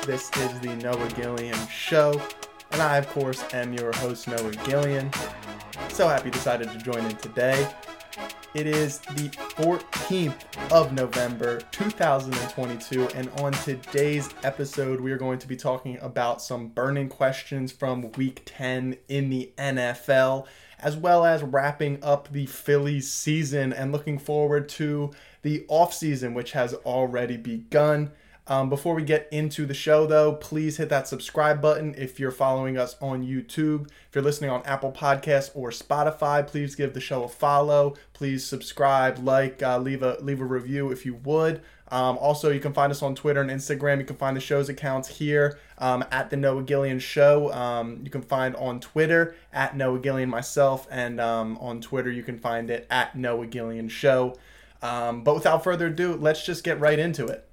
This is the Noah Gillian Show, and I, of course, am your host, Noah Gillian. So happy you decided to join in today. It is the 14th of November, 2022, and on today's episode, we are going to be talking about some burning questions from Week 10 in the NFL, as well as wrapping up the Phillies season and looking forward to the offseason, which has already begun. Before we get into the show, though, please hit that subscribe button if you're following us on YouTube. If you're listening on Apple Podcasts or Spotify, please give the show a follow. Please subscribe, leave a review if you would. Also, you can find us on Twitter and Instagram. You can find the show's accounts here at the Noah Gillian Show. You can find on Twitter at Noah Gillian myself, and on Twitter you can find it at Noah Gillian Show. But without further ado, let's just get right into it.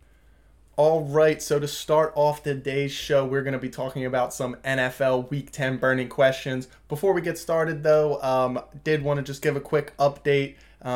All right, so to start off today's show, we're going to be talking about some NFL Week 10 burning questions. Before we get started, though, did want to just give a quick update.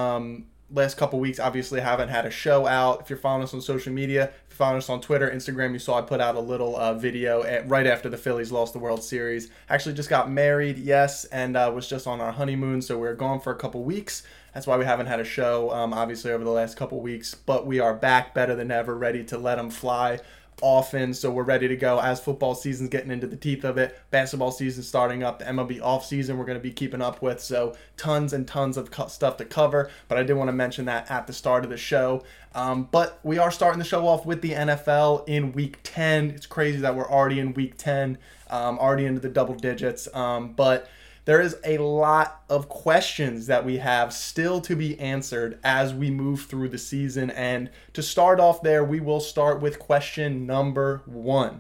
Last couple weeks, obviously, haven't had a show out. If you're following us on social media, if you're following us on Twitter, Instagram, you saw I put out a little video right after the Phillies lost the World Series. Actually just got married, yes, and was just on our honeymoon, so we're gone for a couple weeks. That's why we haven't had a show, obviously, over the last couple weeks. But we are back better than ever, ready to let them fly often. So we're ready to go as football season's getting into the teeth of it. Basketball season starting up. The MLB offseason we're going to be keeping up with. So tons and tons of stuff to cover. But I did want to mention that at the start of the show. But we are starting the show off with the NFL in Week 10. It's crazy that we're already in Week 10, already into the double digits. But there is a lot of questions that we have still to be answered as we move through the season. And to start off there, we will start with question number one.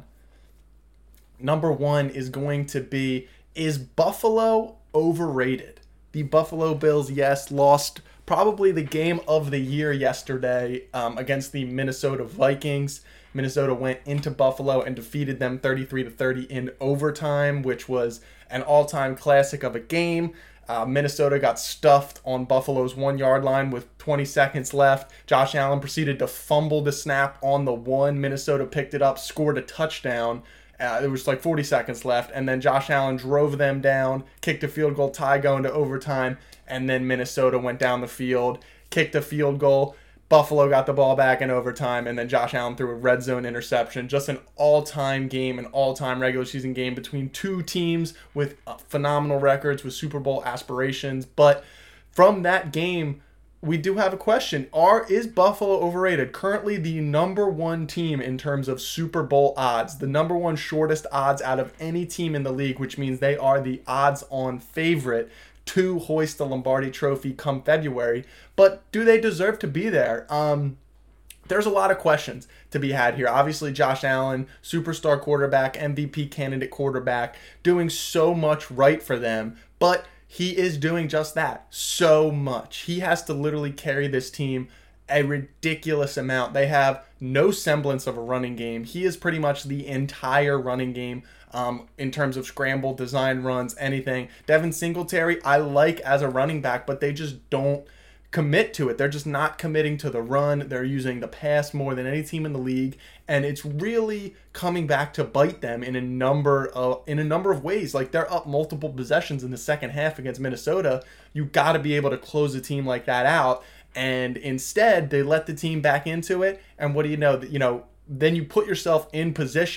Number one is going to be, is Buffalo overrated? The Buffalo Bills, yes, lost probably the game of the year yesterday against the Minnesota Vikings. Minnesota went into Buffalo and defeated them 33-30 in overtime, which was an all-time classic of a game. Minnesota got stuffed on Buffalo's 1-yard line with 20 seconds left. Josh Allen proceeded to fumble the snap on the one. Minnesota picked it up, scored a touchdown. There was like 40 seconds left, and then Josh Allen drove them down, kicked a field goal, tie going to overtime, and then Minnesota went down the field, kicked a field goal. Buffalo got the ball back in overtime, and then Josh Allen threw a red zone interception. Just an all-time game, an all-time regular season game between two teams with phenomenal records, with Super Bowl aspirations. But from that game, we do have a question. Is Buffalo overrated? Currently the number one team in terms of Super Bowl odds, the number one shortest odds out of any team in the league, which means they are the odds-on favorite to hoist the Lombardi Trophy come February. But do they deserve to be there? There's a lot of questions to be had here. Obviously, Josh Allen, superstar quarterback, MVP candidate quarterback, doing so much right for them. But he is doing just that, so much. He has to literally carry this team a ridiculous amount. They have no semblance of a running game. He is pretty much the entire running game in terms of scramble, design runs, anything. Devin Singletary, I like as a running back, but they just don't commit to it. They're just not committing to the run. They're using the pass more than any team in the league, and it's really coming back to bite them in a number of ways. Like, they're up multiple possessions in the second half against Minnesota. You got to be able to close a team like that out. And instead, they let the team back into it. And what do you know? Then you put yourself in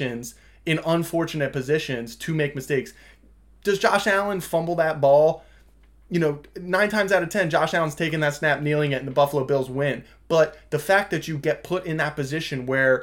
unfortunate positions to make mistakes. Does Josh Allen fumble that ball? 9 times out of 10, Josh Allen's taking that snap, kneeling it, and the Buffalo Bills win. But the fact that you get put in that position where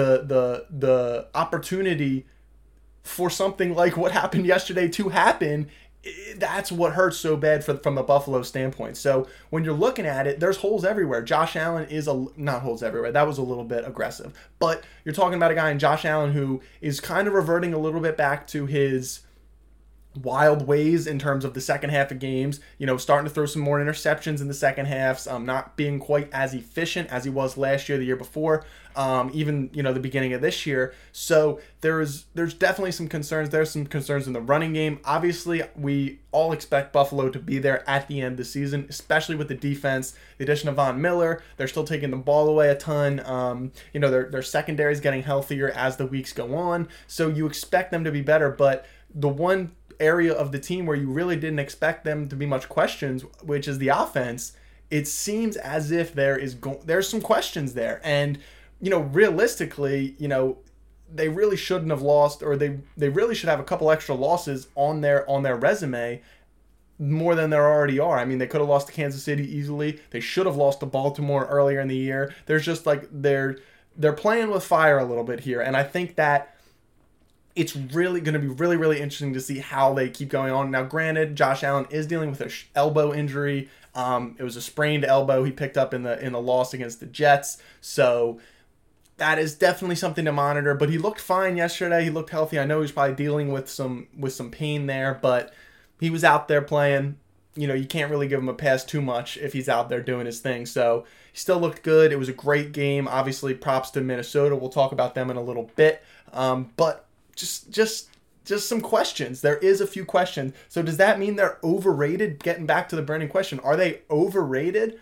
the opportunity for something like what happened yesterday to happen, that's what hurts so bad from the Buffalo standpoint. So when you're looking at it, there's holes everywhere. Josh Allen is not holes everywhere. That was a little bit aggressive. But you're talking about a guy in Josh Allen who is kind of reverting a little bit back to his wild ways in terms of the second half of games, starting to throw some more interceptions in the second halves, not being quite as efficient as he was last year, the year before, even, the beginning of this year. So there's definitely some concerns. There's some concerns in the running game. Obviously, we all expect Buffalo to be there at the end of the season, especially with the defense, the addition of Von Miller. They're still taking the ball away a ton. Their secondary is getting healthier as the weeks go on. So you expect them to be better, but the one area of the team where you really didn't expect them to be much questions, which is the offense, it seems as if there's some questions there. And, realistically, they really shouldn't have lost, or they really should have a couple extra losses on their resume, more than there already are. I mean, they could have lost to Kansas City easily. They should have lost to Baltimore earlier in the year. There's just they're playing with fire a little bit here. And I think that it's really going to be really, really interesting to see how they keep going on. Now, granted, Josh Allen is dealing with an elbow injury. It was a sprained elbow he picked up in the loss against the Jets. So that is definitely something to monitor. But he looked fine yesterday. He looked healthy. I know he's probably dealing with some pain there, but he was out there playing. You can't really give him a pass too much if he's out there doing his thing. So he still looked good. It was a great game. Obviously, props to Minnesota. We'll talk about them in a little bit. But just some questions. There is a few questions. So does that mean they're overrated? Getting back to the burning question, are they overrated?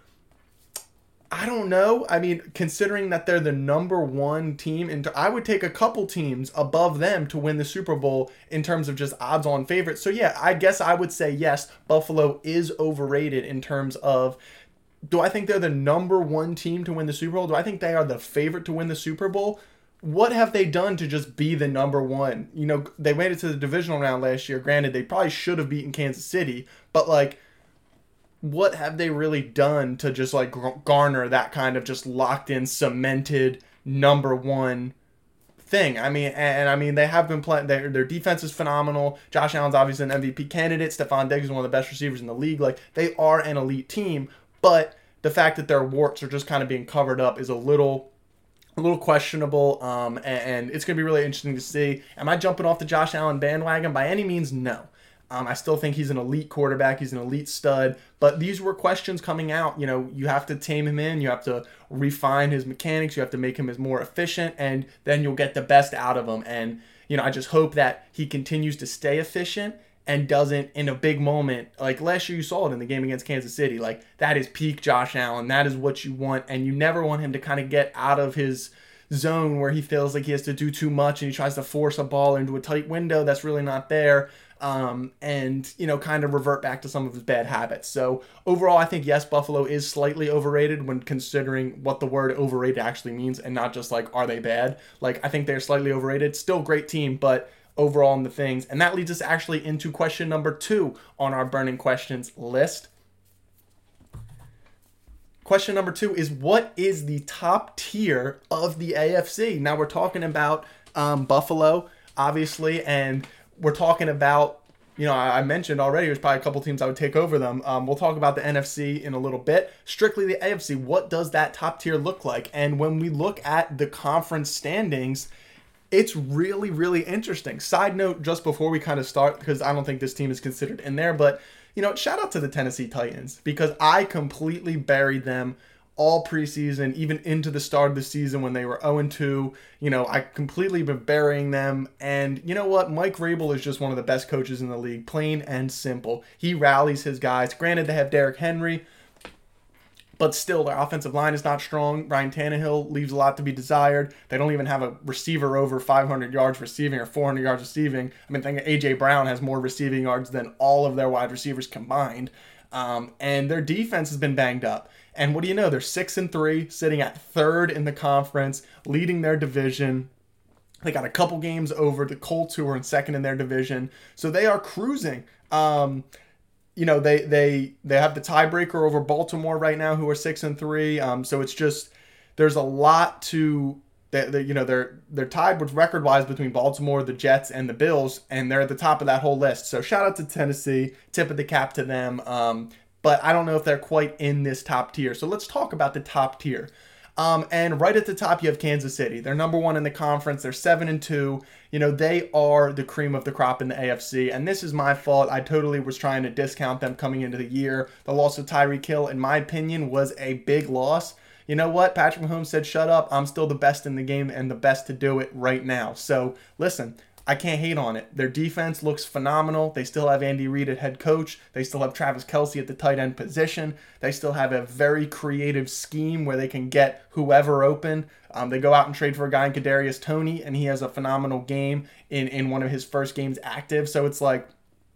I don't know. I mean, considering that they're the number one team, and I would take a couple teams above them to win the Super Bowl in terms of just odds-on favorites. So yeah, I guess I would say yes, Buffalo is overrated in terms of, do I think they're the number one team to win the Super Bowl? Do I think they are the favorite to win the Super Bowl? What have they done to just be the number one? They made it to the divisional round last year. Granted, they probably should have beaten Kansas City, but what have they really done to just garner that kind of just locked in, cemented number one thing? I mean, they have been playing. Their defense is phenomenal. Josh Allen's obviously an MVP candidate. Stephon Diggs is one of the best receivers in the league. They are an elite team, but the fact that their warts are just kind of being covered up is a little questionable, and it's going to be really interesting to see. Am I jumping off the Josh Allen bandwagon? By any means, no. I still think he's an elite quarterback. He's an elite stud. But these were questions coming out. You have to tame him in. You have to refine his mechanics. You have to make him as more efficient, and then you'll get the best out of him. And, I just hope that he continues to stay efficient and doesn't, in a big moment, like last year you saw it in the game against Kansas City, that is peak Josh Allen. That is what you want, and you never want him to kind of get out of his zone where he feels like he has to do too much and he tries to force a ball into a tight window that's really not there, and kind of revert back to some of his bad habits. So overall, I think yes, Buffalo is slightly overrated when considering what the word overrated actually means, and not just are they bad. I think they're slightly overrated. Still great team, but overall in the things. And that leads us actually into question number 2 on our burning questions list. Question number 2 is, what is the top tier of the AFC? Now we're talking about Buffalo, obviously, and we're talking about, I mentioned already there's probably a couple teams I would take over them. We'll talk about the NFC in a little bit. Strictly the AFC, what does that top tier look like? And when we look at the conference standings, it's really, really interesting. Side note, just before we kind of start, because I don't think this team is considered in there, but, shout out to the Tennessee Titans, because I completely buried them all preseason, even into the start of the season when they were 0-2. I completely been burying them. And you know what? Mike Vrabel is just one of the best coaches in the league, plain and simple. He rallies his guys. Granted, they have Derrick Henry, but still, their offensive line is not strong. Ryan Tannehill leaves a lot to be desired. They don't even have a receiver over 500 yards receiving or 400 yards receiving. I mean, I think A.J. Brown has more receiving yards than all of their wide receivers combined. And their defense has been banged up. And what do you know? They're 6-3, sitting at third in the conference, leading their division. They got a couple games over the Colts, who are in second in their division. So they are cruising. They have the tiebreaker over Baltimore right now, who are 6-3. So it's just, there's a lot to, they're tied with record-wise between Baltimore, the Jets, and the Bills, and they're at the top of that whole list. So shout out to Tennessee, tip of the cap to them. But I don't know if they're quite in this top tier. So let's talk about the top tier. And right at the top, you have Kansas City. They're number one in the conference. They're 7-2. They are the cream of the crop in the AFC. And this is my fault. I totally was trying to discount them coming into the year. The loss of Tyreek Hill, in my opinion, was a big loss. You know what? Patrick Mahomes said, shut up. I'm still the best in the game and the best to do it right now. So listen, I can't hate on it. Their defense looks phenomenal. They still have Andy Reid at head coach. They still have Travis Kelce at the tight end position. They still have a very creative scheme where they can get whoever open. They go out and trade for a guy in Kadarius Toney, and he has a phenomenal game in one of his first games active. So it's like,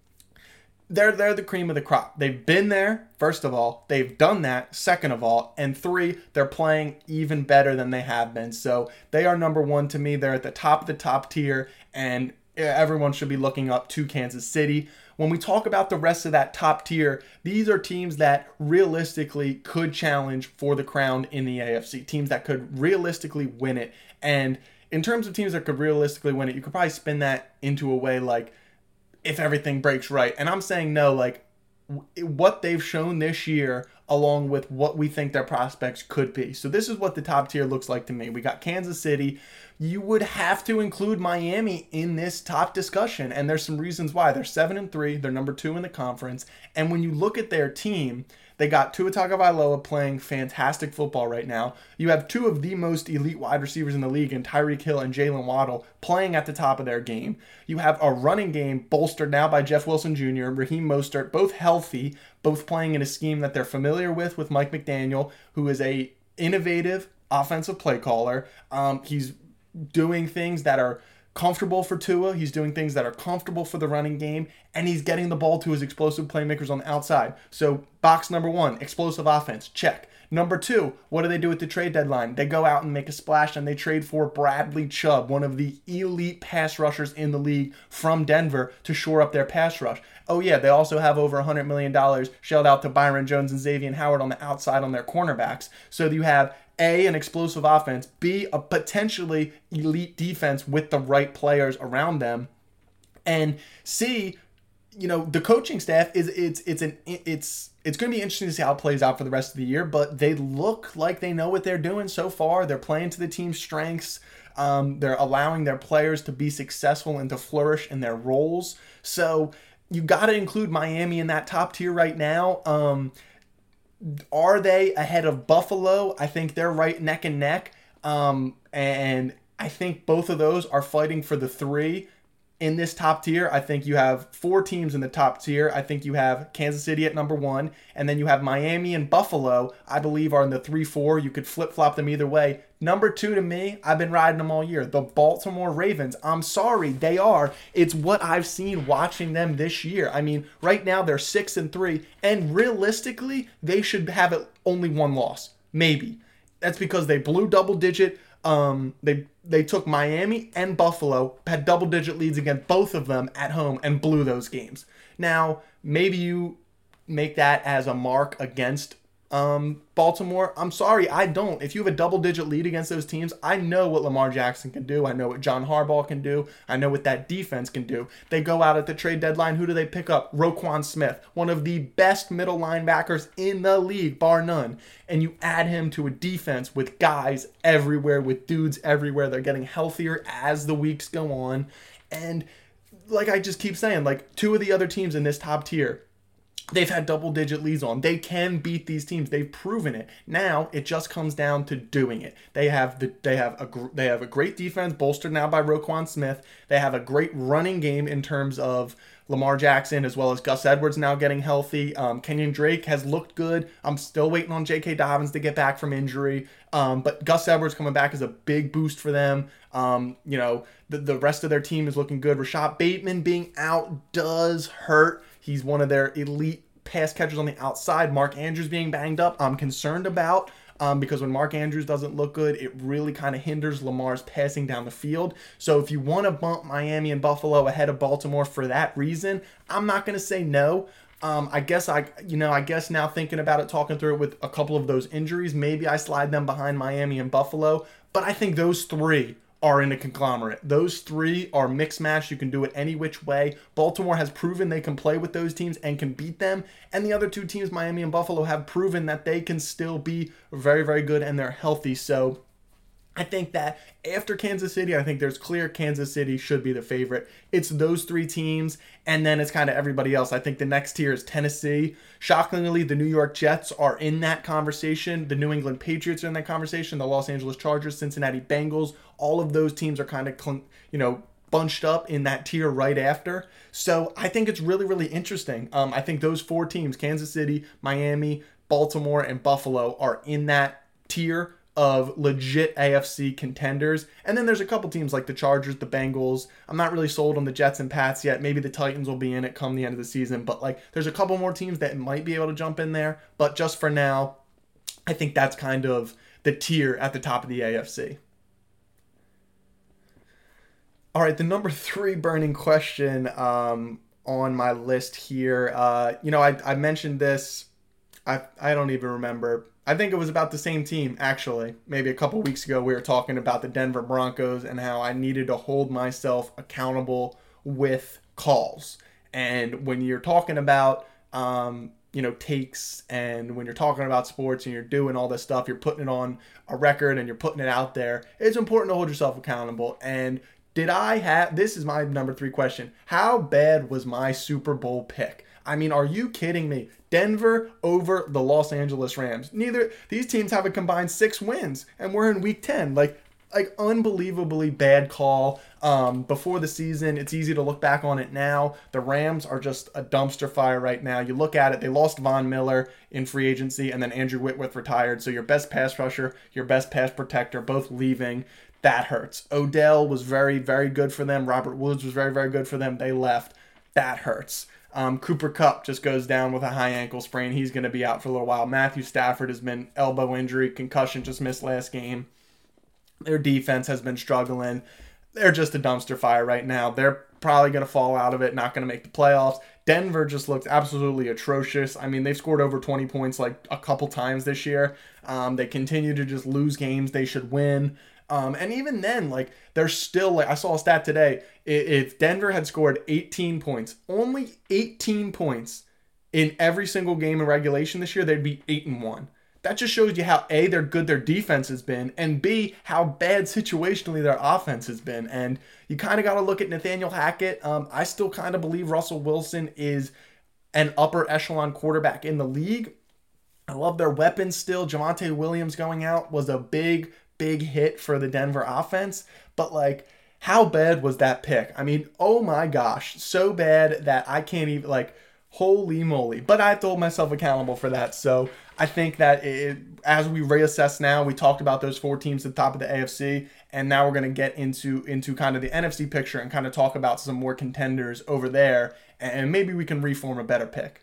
they're the cream of the crop. They've been there, first of all. They've done that, second of all. And 3, they're playing even better than they have been. So they are number 1 to me. They're at the top of the top tier, and everyone should be looking up to Kansas City. When we talk about the rest of that top tier, these are teams that realistically could challenge for the crown in the AFC. Teams that could realistically win it. And in terms of teams that could realistically win it, you could probably spin that into a way like, if everything breaks right. And I'm saying no, like what they've shown this year along with what we think their prospects could be. So this is what the top tier looks like to me. We got Kansas City. You would have to include Miami in this top discussion. And there's some reasons why. They're 7-3. They're number 2 in the conference. And when you look at their team, they got Tua Tagovailoa playing fantastic football right now. You have 2 of the most elite wide receivers in the league in Tyreek Hill and Jalen Waddle playing at the top of their game. You have a running game bolstered now by Jeff Wilson Jr., Raheem Mostert, both healthy, both playing in a scheme that they're familiar with Mike McDaniel, who is a innovative offensive play caller. He's doing things that are comfortable for Tua. He's doing things that are comfortable for the running game, and he's getting the ball to his explosive playmakers on the outside. So box number 1, explosive offense, check. Number 2, what do they do at the trade deadline? They go out and make a splash, and they trade for Bradley Chubb, one of the elite pass rushers in the league from Denver, to shore up their pass rush. Oh yeah, they also have over $100 million shelled out to Byron Jones and Xavier Howard on the outside on their cornerbacks. So you have A, an explosive offense, B, a potentially elite defense with the right players around them, and C, the coaching staff it's going to be interesting to see how it plays out for the rest of the year, but they look like they know what they're doing so far. They're playing to the team's strengths. They're allowing their players to be successful and to flourish in their roles. So you got to include Miami in that top tier right now. Are they ahead of Buffalo? I think they're right neck and neck. And I think both of those are fighting for the 3 in this top tier. I think you have 4 teams in the top tier. I think you have Kansas City at number 1, and then you have Miami and Buffalo, I believe, are in the 3-4. You could flip-flop them either way. Number 2 to me, I've been riding them all year. The Baltimore Ravens. I'm sorry, they are. It's what I've seen watching them this year. I mean, right now they're 6-3, and realistically, they should have only 1 loss. Maybe. That's because they blew double-digit. They took Miami and Buffalo, had double-digit leads against both of them at home, and blew those games. Now, maybe you make that as a mark against Baltimore. I'm sorry, I don't. If you have a double-digit lead against those teams, I know what Lamar Jackson can do. I know what John Harbaugh can do. I know what that defense can do. They go out at the trade deadline. Who do they pick up? Roquan Smith, one of the best middle linebackers in the league, bar none. And you add him to a defense with guys everywhere, with dudes everywhere. They're getting healthier as the weeks go on. And like I just keep saying, like 2 of the other teams in this top tier, they've had double-digit leads on. They can beat these teams. They've proven it. Now it just comes down to doing it. They have a great defense bolstered now by Roquan Smith. They have a great running game in terms of Lamar Jackson, as well as Gus Edwards now getting healthy. Kenyon Drake has looked good. I'm still waiting on J.K. Dobbins to get back from injury. But Gus Edwards coming back is a big boost for them. The rest of their team is looking good. Rashad Bateman being out does hurt. He's one of their elite pass catchers on the outside. Mark Andrews being banged up, I'm concerned about because when Mark Andrews doesn't look good, it really kind of hinders Lamar's passing down the field. So if you want to bump Miami and Buffalo ahead of Baltimore for that reason, I'm not going to say no. I guess now thinking about it, talking through it with a couple of those injuries, maybe I slide them behind Miami and Buffalo. But I think those 3 are in a conglomerate. Those three are mix match. You can do it any which way. Baltimore has proven they can play with those teams and can beat them. And the other two teams, Miami and Buffalo, have proven that they can still be very, very good and they're healthy. So I think that after Kansas City, I think there's clear Kansas City should be the favorite. It's those three teams, and then it's kind of everybody else. I think the next tier is Tennessee. Shockingly, the New York Jets are in that conversation. The New England Patriots are in that conversation. The Los Angeles Chargers, Cincinnati Bengals, all of those teams are kind of, bunched up in that tier right after. So I think it's really, really interesting. I think those four teams, Kansas City, Miami, Baltimore, and Buffalo, are in that tier of legit AFC contenders. And then there's a couple teams like the Chargers, the Bengals. I'm not really sold on the Jets and Pats yet. Maybe the Titans will be in it come the end of the season. But there's a couple more teams that might be able to jump in there. But just for now, I think that's kind of the tier at the top of the AFC. All right, the number 3 burning question on my list here. I mentioned this. I don't even remember. I think it was about the same team, actually. Maybe a couple weeks ago, we were talking about the Denver Broncos and how I needed to hold myself accountable with calls. And when you're talking about, takes, and when you're talking about sports and you're doing all this stuff, you're putting it on a record and you're putting it out there, it's important to hold yourself accountable. And this is my number 3 question. How bad was my Super Bowl pick? I mean, are you kidding me? Denver over the Los Angeles Rams. These teams have a combined 6 wins, and we're in week 10. Like unbelievably bad call. Before the season, it's easy to look back on it now. The Rams are just a dumpster fire right now. You look at it, they lost Von Miller in free agency, and then Andrew Whitworth retired. So your best pass rusher, your best pass protector, both leaving. That hurts. Odell was very, very good for them. Robert Woods was very, very good for them. They left. That hurts. Cooper Kupp just goes down with a high ankle sprain. He's going to be out for a little while. Matthew Stafford has been elbow injury, concussion, just missed last game. Their defense has been struggling. They're just a dumpster fire right now. They're probably going to fall out of it, not going to make the playoffs. Denver just looks absolutely atrocious. I mean, they've scored over 20 points a couple times this year. They continue to just lose games they should win. And even then, they're still, I saw a stat today. If Denver had scored 18 points, only 18 points in every single game in regulation this year, they'd be 8-1. That just shows you how, A, they're good their defense has been, and B, how bad situationally their offense has been. And you kind of got to look at Nathaniel Hackett. I still kind of believe Russell Wilson is an upper echelon quarterback in the league. I love their weapons still. Javonte Williams going out was a big hit for the Denver offense. But, how bad was that pick? I mean, oh my gosh, so bad that I can't even, holy moly. But I have to hold myself accountable for that. So I think that as we reassess now, we talked about those 4 teams at the top of the AFC, and now we're going to get into kind of the NFC picture and kind of talk about some more contenders over there, and maybe we can reform a better pick.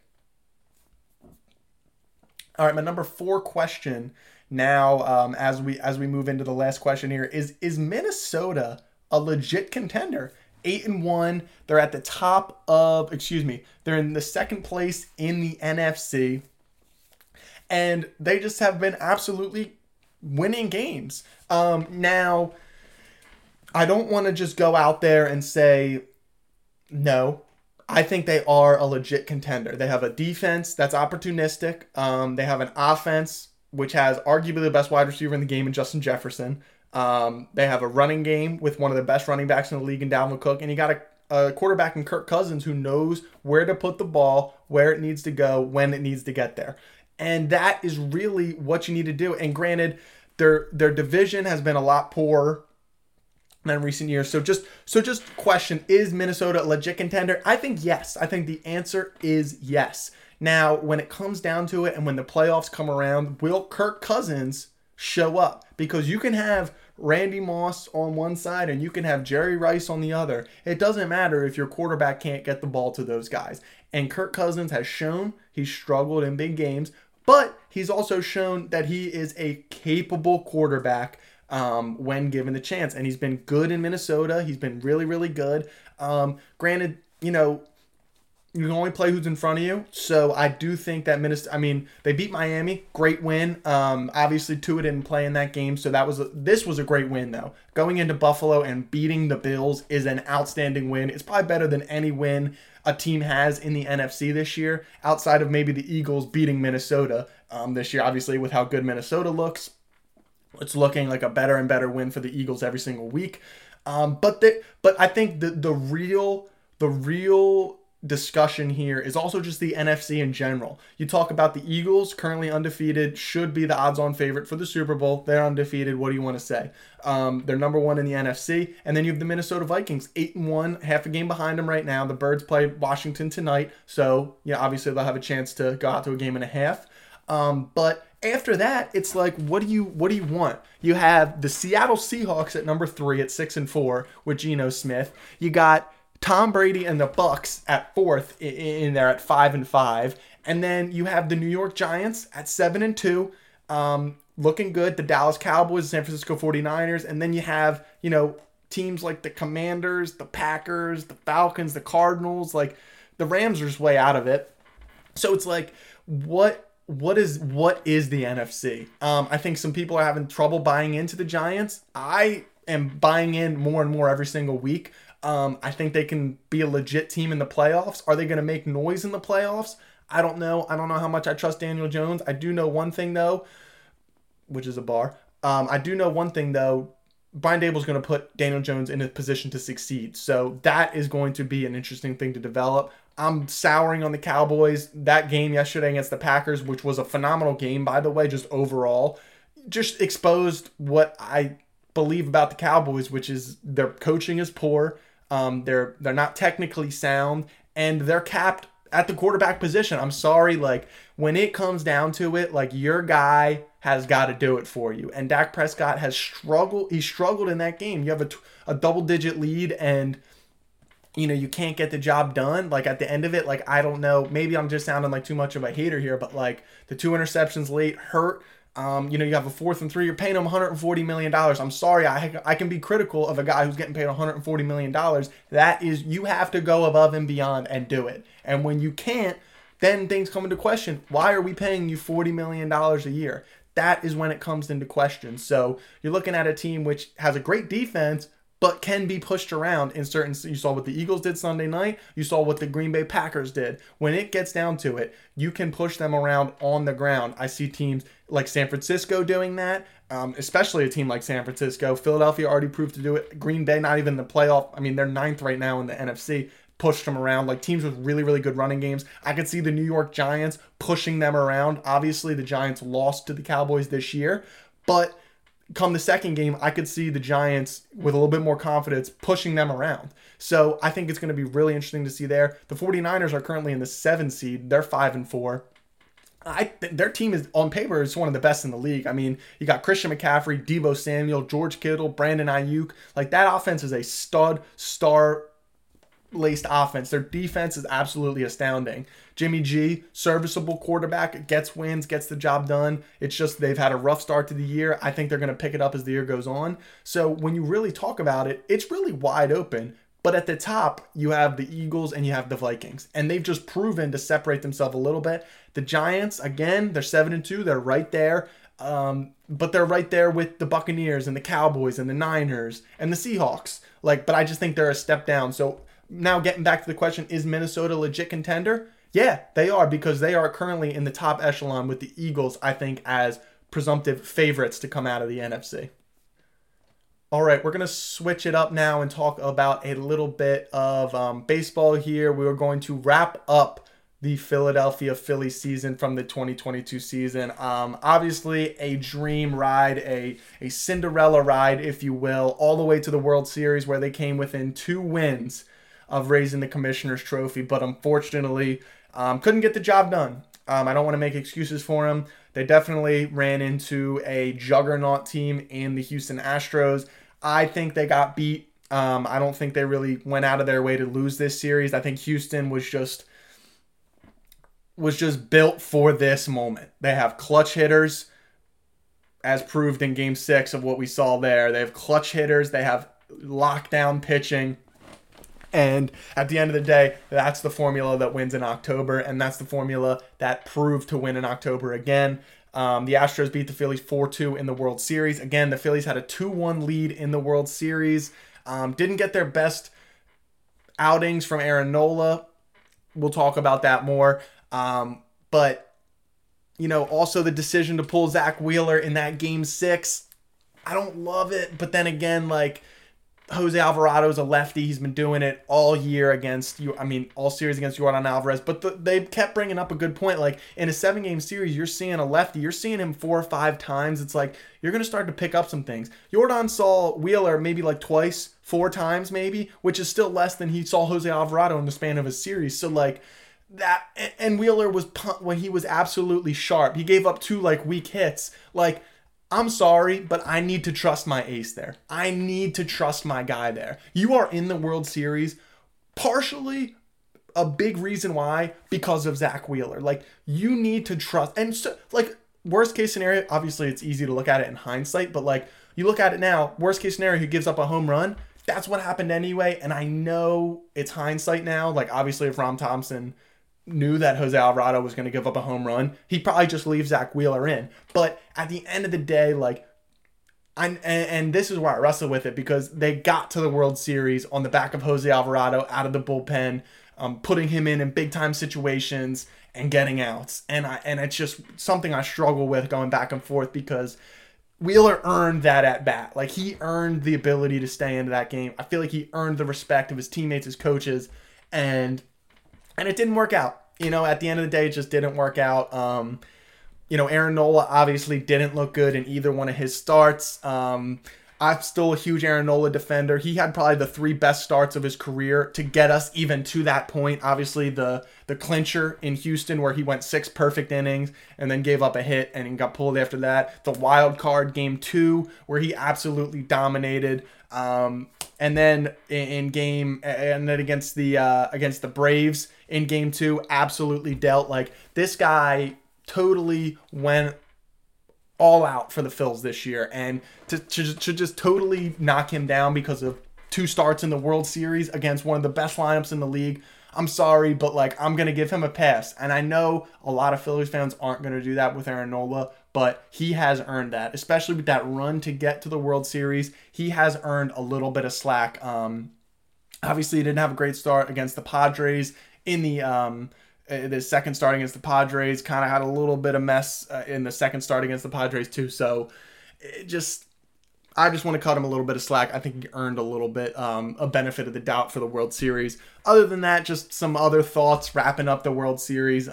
All right, my number 4 question now, as we move into the last question here, is Minnesota a legit contender? 8-1. They're at the top of, they're in the second place in the NFC. And they just have been absolutely winning games. Now, I don't want to just go out there and say no. I think they are a legit contender. They have a defense that's opportunistic. They have an offense which has arguably the best wide receiver in the game in Justin Jefferson. They have a running game with one of the best running backs in the league in Dalvin Cook. And you got a quarterback in Kirk Cousins who knows where to put the ball, where it needs to go, when it needs to get there. And that is really what you need to do. And granted, their division has been a lot poorer than recent years. So just question, is Minnesota a legit contender? I think yes. I think the answer is yes. Now, when it comes down to it and when the playoffs come around, will Kirk Cousins show up? Because you can have Randy Moss on one side and you can have Jerry Rice on the other. It doesn't matter if your quarterback can't get the ball to those guys. And Kirk Cousins has shown he's struggled in big games, but he's also shown that he is a capable quarterback when given the chance. And he's been good in Minnesota. He's been really, really good. Granted, you can only play who's in front of you. So I do think that they beat Miami, great win. Obviously Tua didn't play in that game, so this was a great win though. Going into Buffalo and beating the Bills is an outstanding win. It's probably better than any win a team has in the NFC this year, outside of maybe the Eagles beating Minnesota this year. Obviously, with how good Minnesota looks, it's looking like a better and better win for the Eagles every single week. But I think the real discussion here is also just the NFC in general. You talk about the Eagles, currently undefeated, should be the odds-on favorite for the Super Bowl. They're undefeated. What do you want to say? They're number one in the NFC. And then you have the Minnesota Vikings, 8-1, half a game behind them right now. The Birds play Washington tonight. So, obviously they'll have a chance to go out to a game and a half. But after that, it's like, what do you want? You have the Seattle Seahawks at number 3 at 6-4 with Geno Smith. You got Tom Brady and the Bucks at 4th in there at 5-5. And then you have the New York Giants at 7-2, looking good. The Dallas Cowboys, the San Francisco 49ers. And then you have, teams like the Commanders, the Packers, the Falcons, the Cardinals. Like, the Rams are just way out of it. So it's like, what is the NFC? I think some people are having trouble buying into the Giants. I am buying in more and more every single week. I think they can be a legit team in the playoffs. Are they going to make noise in the playoffs? I don't know. I don't know how much I trust Daniel Jones. I do know one thing, though, which is a bar. I do know one thing, though. Brian Daboll's going to put Daniel Jones in a position to succeed. So that is going to be an interesting thing to develop. I'm souring on the Cowboys. That game yesterday against the Packers, which was a phenomenal game, by the way, just overall, just exposed what I believe about the Cowboys, which is their coaching is poor. They're not technically sound, and they're capped at the quarterback position. I'm sorry, like, when it comes down to it, like, your guy has got to do it for you. And Dak Prescott has struggled. He struggled in that game. You have a double-digit lead, and you can't get the job done. Like, at the end of it, like, I don't know. Maybe I'm just sounding like too much of a hater here, but, like, the 2 interceptions late hurt. You have a 4th and 3. You're paying him $140 million. I'm sorry, I can be critical of a guy who's getting paid $140 million. That is, you have to go above and beyond and do it. And when you can't, then things come into question. Why are we paying you $40 million a year? That is when it comes into question. So you're looking at a team which has a great defense, but can be pushed around in certain. You saw what the Eagles did Sunday night. You saw what the Green Bay Packers did. When it gets down to it, you can push them around on the ground. I see teams like San Francisco doing that, especially a team like San Francisco. Philadelphia already proved to do it. Green Bay, not even in the playoff. I mean, they're 9th right now in the NFC. Pushed them around, like teams with really, really good running games. I could see the New York Giants pushing them around. Obviously, the Giants lost to the Cowboys this year, but come the second game, I could see the Giants with a little bit more confidence pushing them around. So I think it's going to be really interesting to see there. The 49ers are currently in the 7th seed. They're 5-4. Their team is, on paper, is one of the best in the league. I mean, you got Christian McCaffrey, Deebo Samuel, George Kittle, Brandon Ayuk. Like, that offense is a star-laced offense. Their defense is absolutely astounding. Jimmy G, serviceable quarterback, gets wins, gets the job done. It's just they've had a rough start to the year. I think they're going to pick it up as the year goes on. So when you really talk about it, it's really wide open. But at the top, you have the Eagles and you have the Vikings. And they've just proven to separate themselves a little bit. The Giants, again, they're 7-2. They're right there. But they're right there with the Buccaneers and the Cowboys and the Niners and the Seahawks. But I just think they're a step down. So now getting back to the question, is Minnesota a legit contender? Yeah, they are, because they are currently in the top echelon with the Eagles, I think, as presumptive favorites to come out of the NFC. All right, we're going to switch it up now and talk about a little bit of baseball here. We are going to wrap up the Philadelphia Phillies season from the 2022 season. Obviously, a dream ride, a Cinderella ride, if you will, all the way to the World Series, where they came within 2 wins of raising the Commissioner's Trophy, but unfortunately couldn't get the job done. I don't want to make excuses for them. They definitely ran into a juggernaut team in the Houston Astros. I think they got beat. I don't think they really went out of their way to lose this series. I think Houston was just built for this moment. They have clutch hitters, as proved in Game 6 of what we saw there. They have clutch hitters. They have lockdown pitching. And at the end of the day, that's the formula that wins in October, and that's the formula that proved to win in October again. The Astros beat the Phillies 4-2 in the World Series. Again, the Phillies had a 2-1 lead in the World Series. Didn't get their best outings from Aaron Nola. We'll talk about that more. But, also the decision to pull Zach Wheeler in that Game 6, I don't love it. But then again, Jose Alvarado is a lefty. He's been doing it all year against you. All series against Yordan Alvarez. But they kept bringing up a good point. In a 7-game series, you're seeing a lefty. You're seeing him 4 or 5 times. It's you're going to start to pick up some things. Yordan saw Wheeler maybe twice, 4 times maybe, which is still less than he saw Jose Alvarado in the span of a series. So that, and Wheeler was when he was absolutely sharp. He gave up 2 weak hits. I'm sorry, but I need to trust my ace there. I need to trust my guy there. You are in the World Series, partially a big reason why, because of Zach Wheeler. You need to trust. And so, worst case scenario, obviously it's easy to look at it in hindsight, but you look at it now, worst case scenario, he gives up a home run. That's what happened anyway. And I know it's hindsight now. Obviously if Rom Thompson knew that Jose Alvarado was going to give up a home run, he'd probably just leave Zach Wheeler in. But at the end of the day, and this is where I wrestle with it, because they got to the World Series on the back of Jose Alvarado out of the bullpen, putting him in big time situations and getting outs. And it's just something I struggle with going back and forth, because Wheeler earned that at bat. He earned the ability to stay into that game. I feel like he earned the respect of his teammates, his coaches, and it didn't work out. At the end of the day, it just didn't work out. Aaron Nola obviously didn't look good in either one of his starts. I'm still a huge Aaron Nola defender. He had probably the 3 best starts of his career to get us even to that point. Obviously, the clincher in Houston where he went 6 perfect innings and then gave up a hit and got pulled after that. The wild card Game 2 where he absolutely dominated. And then against the Braves in Game 2, absolutely dealt. This guy totally went all out for the Phils this year, and to just totally knock him down because of 2 starts in the World Series against one of the best lineups in the league. I'm sorry, but I'm going to give him a pass. And I know a lot of Phillies fans aren't going to do that with Aaron Nola, but he has earned that, especially with that run to get to the World Series. He has earned a little bit of slack. Obviously, he didn't have a great start against the Padres in the second start against the Padres. Kind of had a little bit of mess in the second start against the Padres too. So I just want to cut him a little bit of slack. I think he earned a little bit a benefit of the doubt for the World Series. Other than that, just some other thoughts wrapping up the World Series.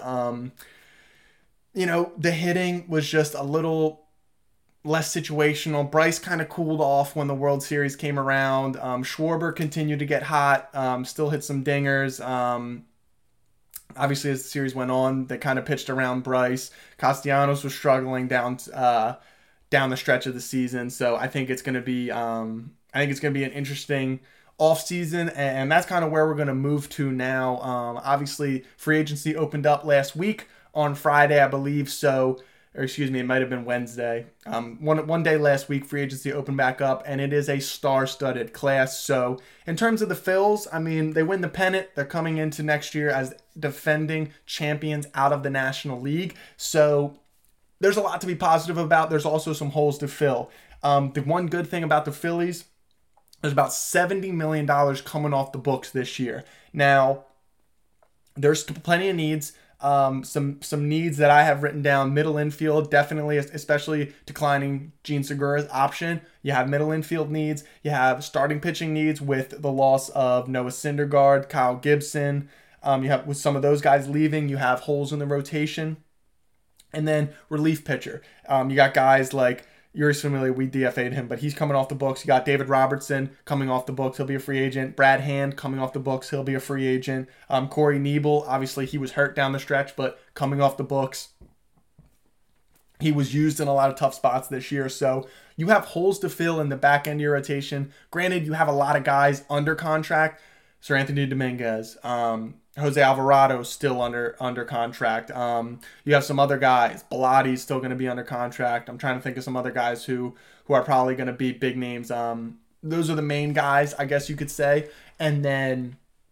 The hitting was just a little less situational. Bryce kind of cooled off when the World Series came around. Schwarber continued to get hot, still hit some dingers. Obviously, as the series went on, they kind of pitched around Bryce. Castellanos was struggling down the stretch of the season, so I think it's going to be an interesting offseason, and that's kind of where we're going to move to now. Obviously, free agency opened up last week on Friday, I believe. It might have been Wednesday. One day last week, free agency opened back up, and it is a star-studded class. So in terms of the Phils, they win the pennant. They're coming into next year as defending champions out of the National League. So there's a lot to be positive about. There's also some holes to fill. The one good thing about the Phillies, there's about $70 million coming off the books this year. Now, there's plenty of needs. Some needs that I have written down. Middle infield, definitely, especially declining Gene Segura's option. You have middle infield needs. You have starting pitching needs with the loss of Noah Syndergaard, Kyle Gibson. You have, with some of those guys leaving, you have holes in the rotation. And then relief pitcher. You got guys like Yuri Familia, we DFA'd him, but he's coming off the books. You got David Robertson coming off the books. He'll be a free agent. Brad Hand coming off the books. He'll be a free agent. Corey Knebel, obviously he was hurt down the stretch, but coming off the books. He was used in a lot of tough spots this year. So you have holes to fill in the back end of your rotation. Granted, you have a lot of guys under contract. Sir Anthony Dominguez, Jose Alvarado still under contract. You have some other guys. Bilatti's still going to be under contract. I'm trying to think of some other guys who are probably going to be big names. Those are the main guys, I guess you could say. And then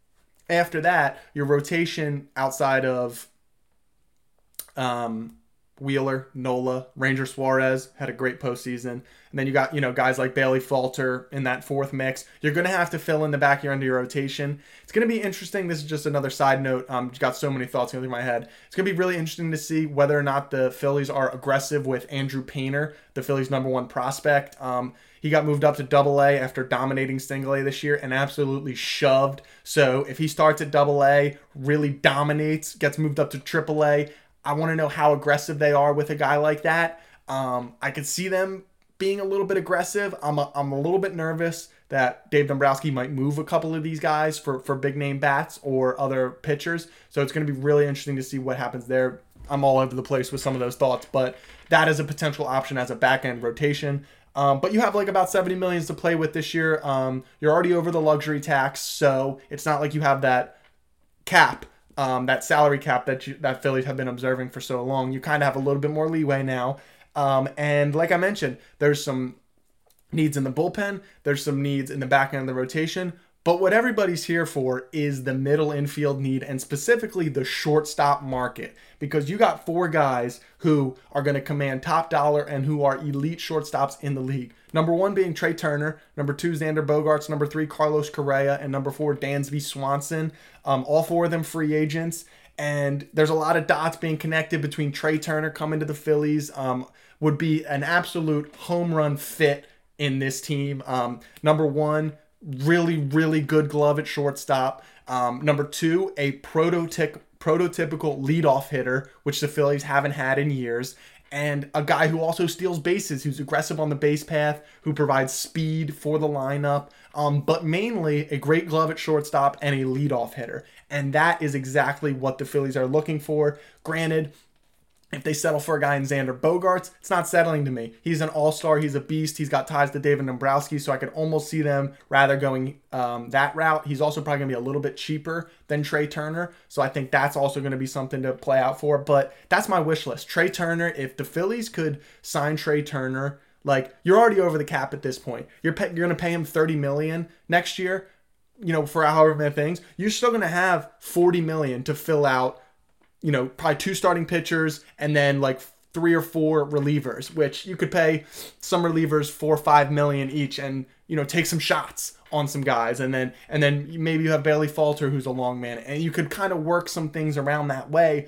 After that, your rotation outside of Wheeler, Nola, Ranger Suarez had a great postseason. And then you got, guys like Bailey Falter in that fourth mix. You're going to have to fill in the back end of your rotation. It's going to be interesting. This is just another side note. Got so many thoughts going through my head. It's going to be really interesting to see whether or not the Phillies are aggressive with Andrew Painter, the Phillies' #1 prospect. He got moved up to Double-A after dominating Single-A this year and absolutely shoved. So if he starts at Double-A, really dominates, gets moved up to Triple-A, I want to know how aggressive they are with a guy like that. I could see them being a little bit aggressive. I'm a little bit nervous that Dave Dombrowski might move a couple of these guys for big name bats or other pitchers. So it's going to be really interesting to see what happens there. I'm all over the place with some of those thoughts, but that is a potential option as a back end rotation. But you have like about $70 million to play with this year. You're already over the luxury tax, so it's not like you have that cap. That salary cap that Phillies have been observing for so long. You kind of have a little bit more leeway now. And like I mentioned, there's some needs in the bullpen. There's some needs in the back end of the rotation. But what everybody's here for is the middle infield need and specifically the shortstop market. Because you got 4 guys who are going to command top dollar and who are elite shortstops in the league. #1 being Trey Turner, #2 Xander Bogaerts, #3 Carlos Correa, and #4 Dansby Swanson. All 4 of them free agents. And there's a lot of dots being connected between Trey Turner coming to the Phillies. Would be an absolute home run fit in this team. #1, really, really good glove at shortstop. #2, a prototypical leadoff hitter, which the Phillies haven't had in years. And a guy who also steals bases, who's aggressive on the base path, who provides speed for the lineup, but mainly a great glove at shortstop and a leadoff hitter. And that is exactly what the Phillies are looking for. Granted, if they settle for a guy in Xander Bogaerts, it's not settling to me. He's an all-star. He's a beast. He's got ties to David Dombrowski, so I could almost see them rather going that route. He's also probably going to be a little bit cheaper than Trey Turner, so I think that's also going to be something to play out for. But that's my wish list. Trey Turner, if the Phillies could sign Trey Turner, like, you're already over the cap at this point. You're going to pay him $30 million next year, for however many things. You're still going to have $40 million to fill out, probably 2 starting pitchers and then like 3 or 4 relievers, which you could pay some relievers $4 or $5 million each and, take some shots on some guys. And then maybe you have Bailey Falter, who's a long man, and you could kind of work some things around that way.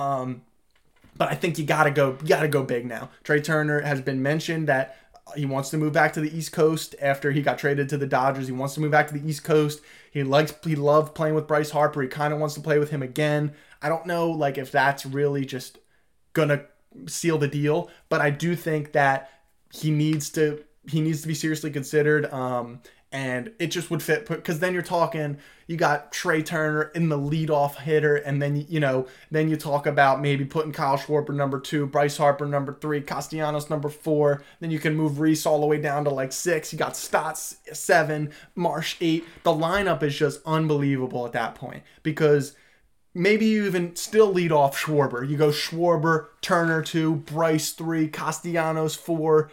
But I think you gotta go big now. Trey Turner has been mentioned that he wants to move back to the East Coast after he got traded to the Dodgers. He wants to move back to the East Coast. He loved playing with Bryce Harper. He kind of wants to play with him again. I don't know, like, if that's really just gonna seal the deal, but I do think that he needs to be seriously considered. And it just would fit, because then you're talking, you got Trey Turner in the leadoff hitter, and then then you talk about maybe putting Kyle Schwarber #2, Bryce Harper #3, Castellanos #4. Then you can move Reese all the way down to like 6. You got Stotts 7, Marsh 8. The lineup is just unbelievable at that point, because maybe you even still lead off Schwarber. You go Schwarber, Turner 2, Bryce 3, Castellanos 4.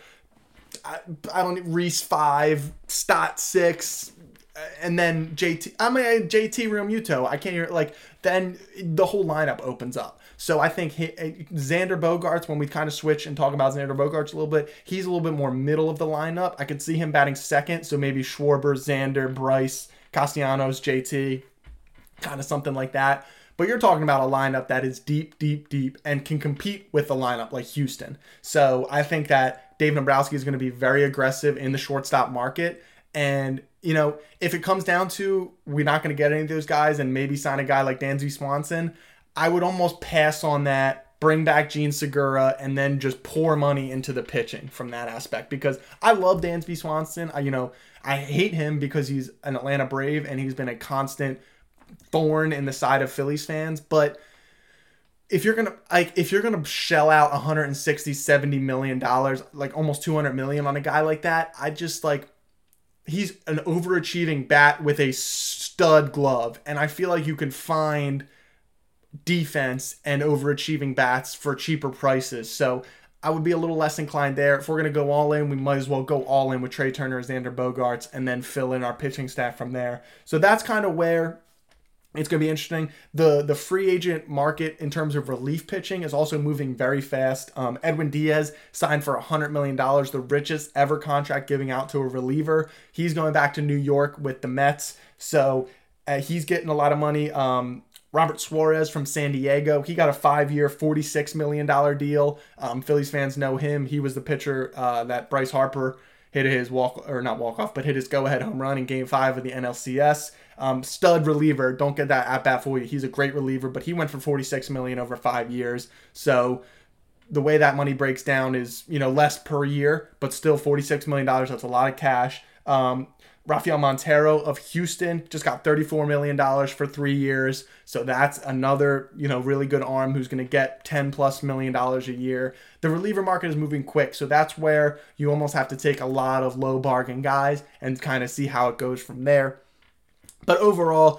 Reese 5, Stott 6, and then JT Realmuto. I can't hear, then the whole lineup opens up. So I think Xander Bogaerts, when we kind of switch and talk about Xander Bogaerts a little bit, he's a little bit more middle of the lineup. I could see him batting second, so maybe Schwarber, Xander, Bryce, Castellanos, JT, kind of something like that. But you're talking about a lineup that is deep, deep, deep and can compete with a lineup like Houston. So I think that Dave Dombrowski is going to be very aggressive in the shortstop market. And, if it comes down to we're not going to get any of those guys and maybe sign a guy like Dansby Swanson, I would almost pass on that, bring back Gene Segura, and then just pour money into the pitching from that aspect. Because I love Dansby Swanson. I hate him because he's an Atlanta Brave and he's been a constant thorn in the side of Phillies fans. But if you're gonna shell out $160-70 million, like almost $200 million on a guy like that, I just he's an overachieving bat with a stud glove, and I feel like you can find defense and overachieving bats for cheaper prices. So I would be a little less inclined there. If we're gonna go all in, we might as well go all in with Trey Turner, Xander Bogaerts, and then fill in our pitching staff from there. So that's kind of where It's going to be interesting. The free agent market in terms of relief pitching is also moving very fast. Edwin Diaz signed for $100 million, the richest ever contract giving out to a reliever. He's going back to New York with the Mets, so he's getting a lot of money. Robert Suarez from San Diego, he got a 5-year, $46 million deal. Phillies fans know him. He was the pitcher that Bryce Harper hit his hit his go-ahead home run in Game 5 of the NLCS. Stud reliever, don't get that at bat for you. He's a great reliever, but he went for $46 million over 5 years. So the way that money breaks down is, less per year, but still $46 million. That's a lot of cash. Rafael Montero of Houston just got $34 million for 3 years. So that's another, really good arm who's going to get $10+ million a year. The reliever market is moving quick. So that's where you almost have to take a lot of low bargain guys and kind of see how it goes from there. But overall,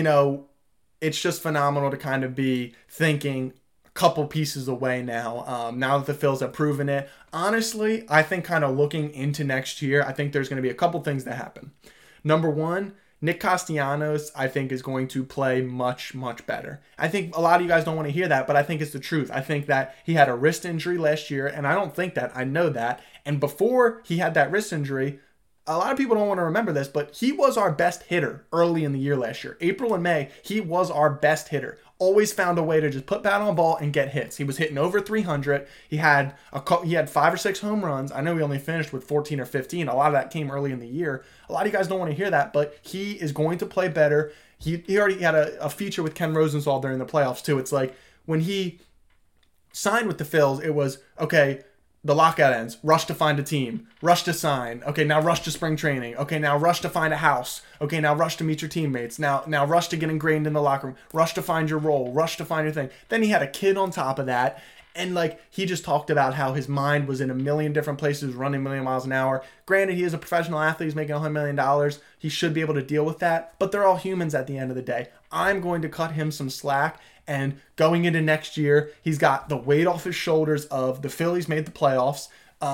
it's just phenomenal to kind of be thinking a couple pieces away now. Now that the Phils have proven it. Honestly, I think kind of looking into next year, I think there's going to be a couple things that happen. Number one, Nick Castellanos, I think, is going to play much, much better. I think a lot of you guys don't want to hear that, but I think it's the truth. I think that he had a wrist injury last year, and I don't think that. I know that. And before he had that wrist injury, a lot of people don't want to remember this, but he was our best hitter early in the year last year. April and May, he was our best hitter. Always found a way to just put bat on ball and get hits. He was hitting over 300. He had 5 or 6 home runs. I know he only finished with 14 or 15. A lot of that came early in the year. A lot of you guys don't want to hear that, but he is going to play better. He already had a feature with Ken Rosenthal during the playoffs too. It's like when he signed with the Phils, it was, okay, the lockout ends. Rush to find a team. Rush to sign. Okay, now rush to spring training. Okay, now rush to find a house. Okay, now rush to meet your teammates. Now rush to get ingrained in the locker room. Rush to find your role. Rush to find your thing. Then he had a kid on top of that. And he just talked about how his mind was in a million different places, running a million miles an hour. Granted, he is a professional athlete. He's making $100 million. He should be able to deal with that. But they're all humans at the end of the day. I'm going to cut him some slack. And going into next year, he's got the weight off his shoulders of the Phillies made the playoffs.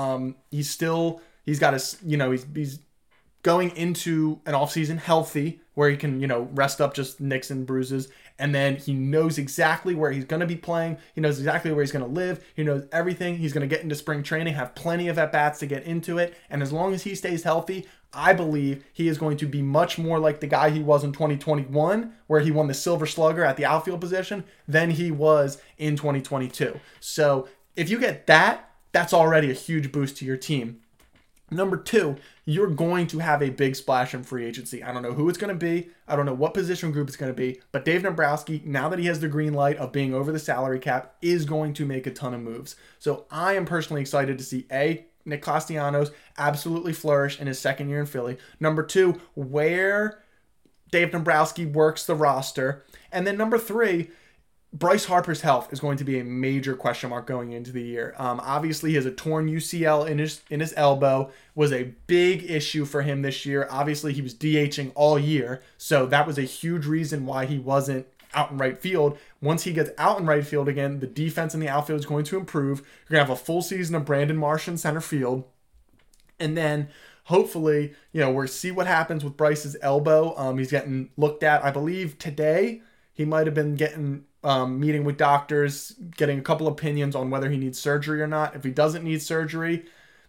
He's got his, he's going into an offseason healthy where he can, rest up just nicks and bruises. And then he knows exactly where he's going to be playing. He knows exactly where he's going to live. He knows everything. He's going to get into spring training, have plenty of at-bats to get into it. And as long as he stays healthy, I believe he is going to be much more like the guy he was in 2021, where he won the Silver Slugger at the outfield position, than he was in 2022. So if you get that, that's already a huge boost to your team. Number 2, you're going to have a big splash in free agency. I don't know who it's going to be. I don't know what position group it's going to be. But Dave Dombrowski, now that he has the green light of being over the salary cap, is going to make a ton of moves. So I am personally excited to see Nick Castellanos absolutely flourish in his second year in Philly. Number 2, where Dave Dombrowski works the roster. And then number 3, Bryce Harper's health is going to be a major question mark going into the year. Obviously, he has a torn UCL in his elbow, was a big issue for him this year. Obviously, he was DHing all year, so that was a huge reason why he wasn't out in right field. Once he gets out in right field again, the defense in the outfield is going to improve. You're going to have a full season of Brandon Marsh in center field. And then hopefully, we'll see what happens with Bryce's elbow. He's getting looked at, I believe, today. He might have been getting meeting with doctors, getting a couple opinions on whether he needs surgery or not. If he doesn't need surgery,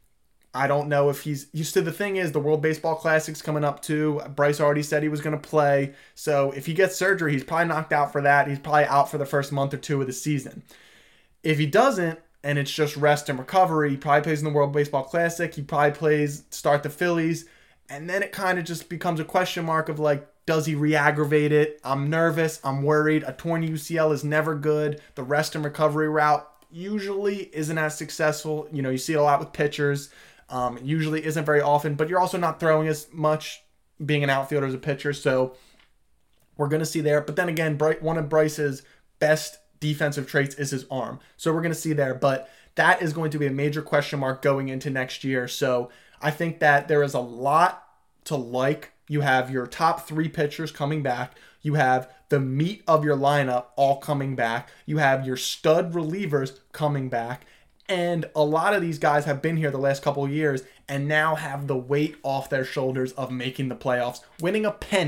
I don't know if he's used to. The thing is, the World Baseball Classic's coming up too. Bryce already said he was going to play. So if he gets surgery, he's probably knocked out for that. He's probably out for the first month or 2 of the season. If he doesn't, and it's just rest and recovery, he probably plays in the World Baseball Classic. He probably start the Phillies. And then it kind of just becomes a question mark of does he re-aggravate it? I'm nervous. I'm worried. A torn UCL is never good. The rest and recovery route usually isn't as successful. You see it a lot with pitchers. It usually isn't very often, but you're also not throwing as much being an outfielder as a pitcher. So we're going to see there. But then again, one of Bryce's best defensive traits is his arm. So we're going to see there. But that is going to be a major question mark going into next year. So I think that there is a lot to like. You have your top 3 pitchers coming back. You have the meat of your lineup all coming back. You have your stud relievers coming back. And a lot of these guys have been here the last couple of years and now have the weight off their shoulders of making the playoffs, winning a pennant.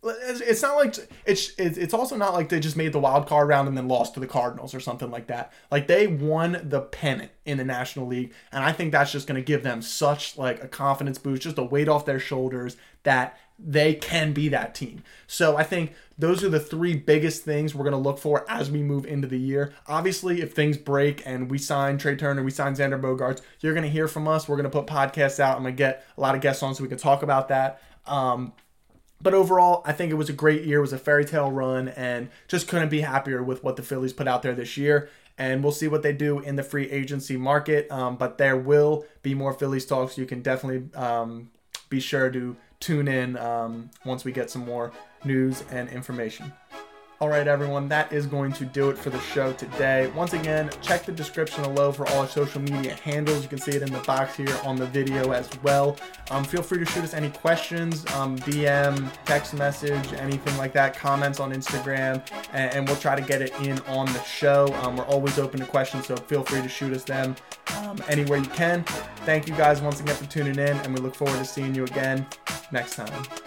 It's not like it's also not like they just made the wild card round and then lost to the Cardinals or something like that. Like, they won the pennant in the National League, and I think that's just going to give them such like a confidence boost, just a weight off their shoulders that they can be that team. So I think those are the three biggest things we're going to look for as we move into the year. Obviously, if things break and we sign Trey Turner, we sign Xander Bogaerts, you're going to hear from us. We're going to put podcasts out. I'm going to get a lot of guests on so we can talk about that. But overall, I think it was a great year. It was a fairy tale run, and just couldn't be happier with what the Phillies put out there this year. And we'll see what they do in the free agency market. But there will be more Phillies talk, so you can definitely be sure to tune in once we get some more news and information. All right, everyone, that is going to do it for the show today. Once again, check the description below for all our social media handles. You can see it in the box here on the video as well. Feel free to shoot us any questions, DM, text message, anything like that, comments on Instagram, and we'll try to get it in on the show. We're always open to questions, so feel free to shoot us them anywhere you can. Thank you guys once again for tuning in, and we look forward to seeing you again next time.